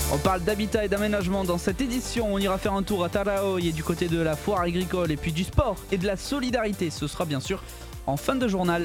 On parle d'habitat et d'aménagement dans cette édition. On ira faire un tour à Taraoi du côté de la foire agricole et puis du sport et de la solidarité. Ce sera bien sûr en fin de journal.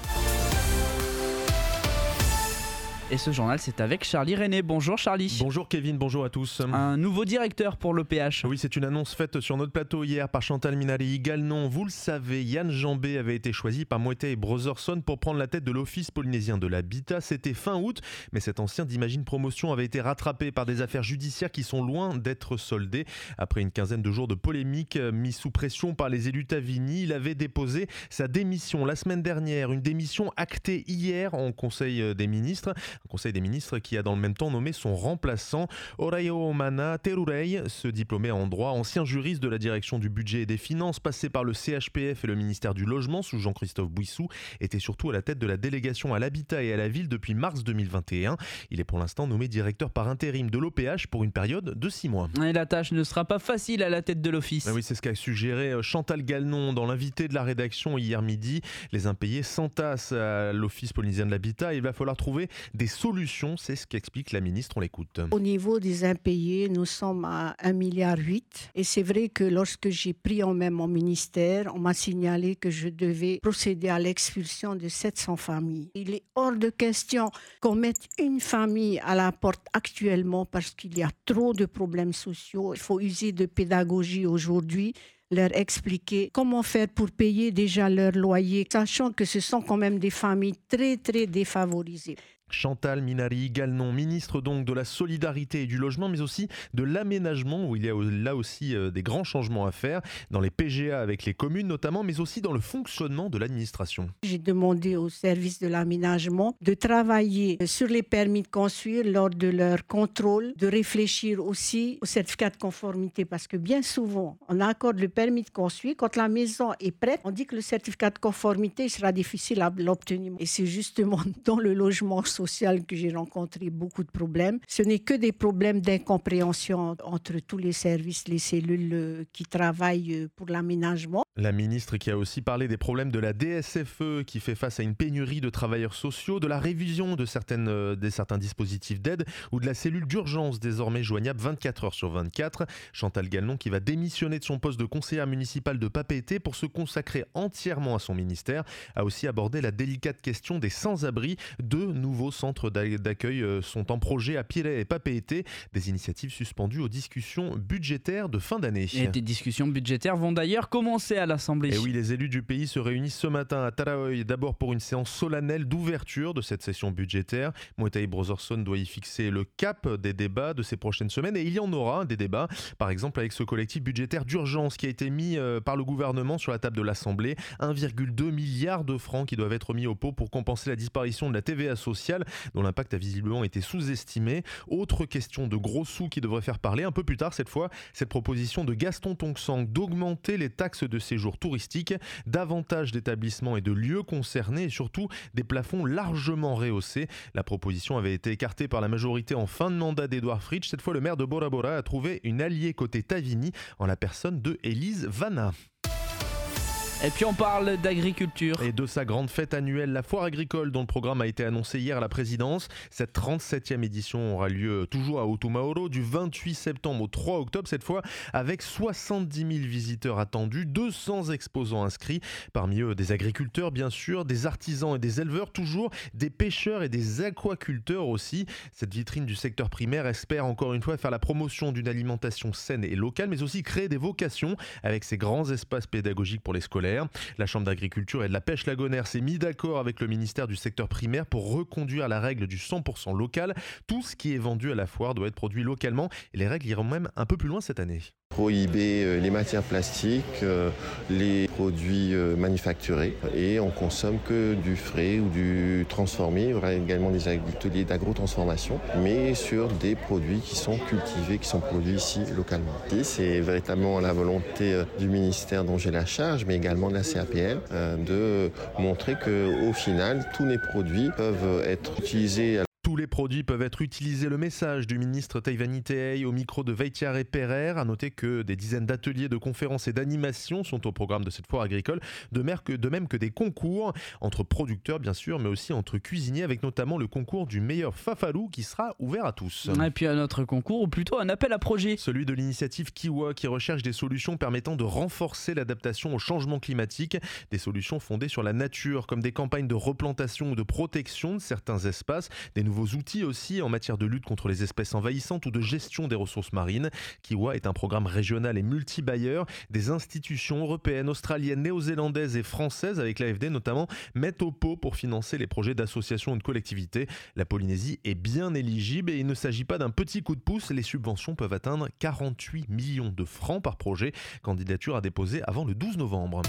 Et ce journal, c'est avec Charlie René. Bonjour Charlie. Bonjour Kevin, bonjour à tous. Un nouveau directeur pour l'EPH. Oui, c'est une annonce faite sur notre plateau hier par Chantal Minari-Galnon. Vous le savez, Yann Jambé avait été choisi par Moetai Brotherson pour prendre la tête de l'Office polynésien de l'habitat. C'était fin août, mais cet ancien d'Imagine Promotion avait été rattrapé par des affaires judiciaires qui sont loin d'être soldées. Après une quinzaine de jours de polémique, mis sous pression par les élus Tavini, il avait déposé sa démission la semaine dernière. Une démission actée hier en Conseil des ministres. Un Conseil des ministres qui a dans le même temps nommé son remplaçant, Oraeomana Terurei, ce diplômé en droit, ancien juriste de la direction du budget et des finances, passé par le CHPF et le ministère du logement sous Jean-Christophe Bouissou, était surtout à la tête de la délégation à l'habitat et à la ville depuis mars 2021. Il est pour l'instant nommé directeur par intérim de l'OPH pour une période de 6 mois. Et la tâche ne sera pas facile à la tête de l'office. Oui, c'est ce qu'a suggéré Chantal Galnon dans l'invité de la rédaction hier midi. Les impayés s'entassent à l'Office polynésien de l'habitat et il va falloir trouver des solutions. C'est ce qu'explique la ministre, on l'écoute. Au niveau des impayés, nous sommes à 1,8 milliard. Et c'est vrai que lorsque j'ai pris en main mon ministère, on m'a signalé que je devais procéder à l'expulsion de 700 familles. Il est hors de question qu'on mette une famille à la porte actuellement parce qu'il y a trop de problèmes sociaux. Il faut user de pédagogie aujourd'hui, leur expliquer comment faire pour payer déjà leur loyer, sachant que ce sont quand même des familles très, très défavorisées. Chantal Minari-Galnon, ministre donc de la solidarité et du logement, mais aussi de l'aménagement, où il y a là aussi des grands changements à faire, dans les PGA avec les communes notamment, mais aussi dans le fonctionnement de l'administration. J'ai demandé au service de l'aménagement de travailler sur les permis de construire lors de leur contrôle, de réfléchir aussi au certificat de conformité, parce que bien souvent, on accorde le permis de construire. Quand la maison est prête, on dit que le certificat de conformité sera difficile à l'obtenir. Et c'est justement dans le logement social que j'ai rencontré beaucoup de problèmes. Ce n'est que des problèmes d'incompréhension entre tous les services, les cellules qui travaillent pour l'aménagement. La ministre qui a aussi parlé des problèmes de la DSFE qui fait face à une pénurie de travailleurs sociaux, de la révision de certains dispositifs d'aide ou de la cellule d'urgence désormais joignable 24 heures sur 24. Chantal Galnon qui va démissionner de son poste de conseillère municipale de Papeete pour se consacrer entièrement à son ministère, a aussi abordé la délicate question des sans-abri. Deux nouveaux centres d'accueil sont en projet à Pirée et Papeete, des initiatives suspendues aux discussions budgétaires de fin d'année. Et des discussions budgétaires vont d'ailleurs commencer à l'Assemblée. Et oui, les élus du pays se réunissent ce matin à Taraoi, d'abord pour une séance solennelle d'ouverture de cette session budgétaire. Moetai Brotherson doit y fixer le cap des débats de ces prochaines semaines et il y en aura des débats, par exemple avec ce collectif budgétaire d'urgence qui a été mis par le gouvernement sur la table de l'Assemblée, 1,2 milliard de francs qui doivent être mis au pot pour compenser la disparition de la TVA sociale dont l'impact a visiblement été sous-estimé. Autre question de gros sous qui devrait faire parler un peu plus tard cette fois, cette proposition de Gaston Tong-Sang d'augmenter les taxes de séjour touristique, davantage d'établissements et de lieux concernés et surtout des plafonds largement rehaussés. La proposition avait été écartée par la majorité en fin de mandat d'Edouard Fritsch. Cette fois, le maire de Bora Bora a trouvé une alliée côté Tavini en la personne de Élise Vanna. Et puis on parle d'agriculture. Et de sa grande fête annuelle, la foire agricole dont le programme a été annoncé hier à la présidence. Cette 37e édition aura lieu toujours à Otumaoro du 28 septembre au 3 octobre, cette fois avec 70 000 visiteurs attendus, 200 exposants inscrits. Parmi eux des agriculteurs bien sûr, des artisans et des éleveurs toujours, des pêcheurs et des aquaculteurs aussi. Cette vitrine du secteur primaire espère encore une fois faire la promotion d'une alimentation saine et locale, mais aussi créer des vocations avec ces grands espaces pédagogiques pour les scolaires. La Chambre d'agriculture et de la pêche lagonaire s'est mis d'accord avec le ministère du secteur primaire pour reconduire la règle du 100% local. Tout ce qui est vendu à la foire doit être produit localement et les règles iront même un peu plus loin cette année. Prohiber les matières plastiques, les produits manufacturés et on consomme que du frais ou du transformé. Il y aura également des ateliers d'agro-transformation, mais sur des produits qui sont cultivés, qui sont produits ici localement. Et c'est véritablement la volonté du ministère dont j'ai la charge, mais également de la CAPL, de montrer qu'au final, tous les produits peuvent être utilisés Tous les produits peuvent être utilisés. Le message du ministre Teiwani Tehei au micro de Veitiare Perer. A noter que des dizaines d'ateliers, de conférences et d'animations sont au programme de cette foire agricole, de même que des concours entre producteurs bien sûr, mais aussi entre cuisiniers, avec notamment le concours du meilleur fafalou qui sera ouvert à tous. Et puis un autre concours, ou plutôt un appel à projet. Celui de l'initiative Kiwa qui recherche des solutions permettant de renforcer l'adaptation au changement climatique. Des solutions fondées sur la nature, comme des campagnes de replantation ou de protection de certains espaces, des nouveaux outils aussi en matière de lutte contre les espèces envahissantes ou de gestion des ressources marines. Kiwa est un programme régional et multi-bailleur. Des institutions européennes, australiennes, néo-zélandaises et françaises, avec l'AFD notamment, mettent au pot pour financer les projets d'associations ou de collectivités. La Polynésie est bien éligible et il ne s'agit pas d'un petit coup de pouce. Les subventions peuvent atteindre 48 millions de francs par projet. Candidature à déposer avant le 12 novembre.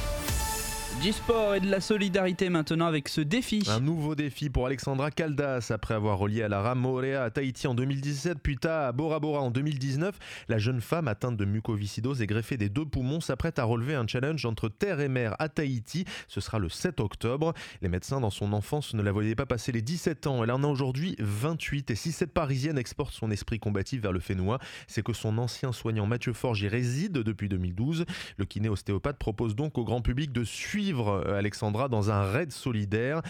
Du sport et de la solidarité maintenant avec ce défi. Un nouveau défi pour Alexandra Caldas. Après avoir relié à la rame Moorea à Tahiti en 2017, puis à Bora Bora en 2019, la jeune femme atteinte de mucoviscidose et greffée des 2 poumons s'apprête à relever un challenge entre terre et mer à Tahiti. Ce sera le 7 octobre. Les médecins dans son enfance ne la voyaient pas passer les 17 ans. Elle en a aujourd'hui 28. Et si cette Parisienne exporte son esprit combatif vers le Fénois, c'est que son ancien soignant Mathieu Forge y réside depuis 2012. Le kiné-ostéopathe propose donc au grand public de suivre Alexandra dans un raid solidaire,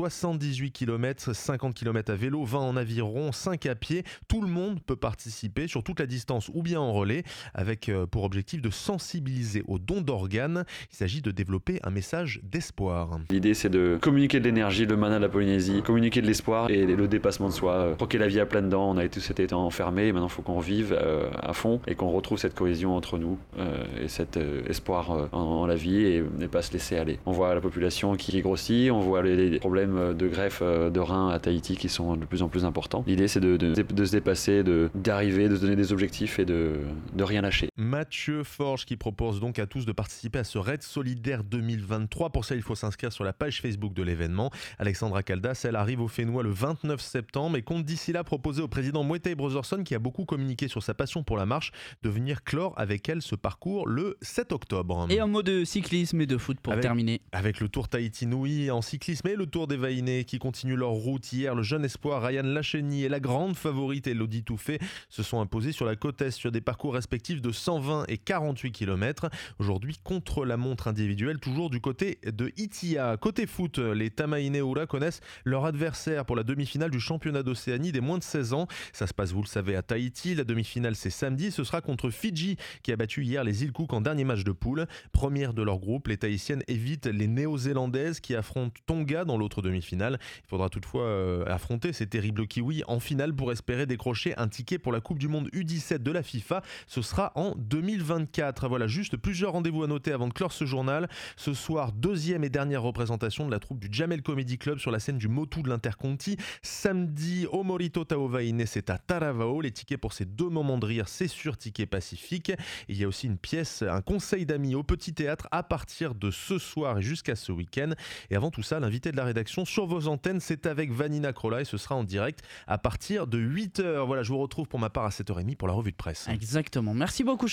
78 km, 50 km à vélo, 20 en aviron, 5 à pied. Tout le monde peut participer sur toute la distance ou bien en relais, avec pour objectif de sensibiliser aux dons d'organes. Il s'agit de développer un message d'espoir. L'idée, c'est de communiquer de l'énergie, le mana de la Polynésie, communiquer de l'espoir et le dépassement de soi, croquer la vie à pleines dents. On a tous été enfermés, maintenant il faut qu'on vive à fond et qu'on retrouve cette cohésion entre nous et cet espoir en la vie et ne pas se laisser aller. On voit la population qui grossit, on voit les problèmes de greffe de reins à Tahiti qui sont de plus en plus importants. L'idée, c'est de se dépasser, d'arriver, de se donner des objectifs et de rien lâcher. Mathieu Forge qui propose donc à tous de participer à ce raid solidaire 2023. Pour ça, il faut s'inscrire sur la page Facebook de l'événement. Alexandra Caldas, elle arrive au Fénois le 29 septembre et compte d'ici là proposer au président Moetai Brotherson, qui a beaucoup communiqué sur sa passion pour la marche, de venir clore avec elle ce parcours le 7 octobre. Et un mot de cyclisme et de foot pour terminer. Avec le Tour Tahiti Nui en cyclisme et le Tour des Vainés qui continuent leur route. Hier, le jeune espoir Ryan Lacheny et la grande favorite Elodie Touffet se sont imposés sur la côte est sur des parcours respectifs de 120 et 48 km. Aujourd'hui, contre la montre individuelle, toujours du côté de Itia. Côté foot, les Tamaine-Ura connaissent leur adversaire pour la demi-finale du championnat d'Océanie des moins de 16 ans. Ça se passe, vous le savez, à Tahiti. La demi-finale, c'est samedi. Ce sera contre Fidji qui a battu hier les îles Cook en dernier match de poule. Première de leur groupe, les Tahitiennes évitent les Néo-Zélandaises qui affrontent Tonga dans l'autre demi-finale. Il faudra toutefois affronter ces terribles Kiwis en finale pour espérer décrocher un ticket pour la Coupe du Monde U17 de la FIFA. Ce sera en 2024. Voilà, juste plusieurs rendez-vous à noter avant de clore ce journal. Ce soir, deuxième et dernière représentation de la troupe du Jamel Comedy Club sur la scène du Motu de l'Interconti. Samedi, au Morito Taovaine, c'est à Taravao. Les tickets pour ces 2 moments de rire, c'est sur Ticket Pacifique. Et il y a aussi une pièce, un conseil d'amis au Petit Théâtre à partir de ce soir et jusqu'à ce week-end. Et avant tout ça, l'invité de la rédaction sur vos antennes, c'est avec Vanina Krola et ce sera en direct à partir de 8h. Voilà, je vous retrouve pour ma part à 7h30 pour la revue de presse. Exactement. Merci beaucoup.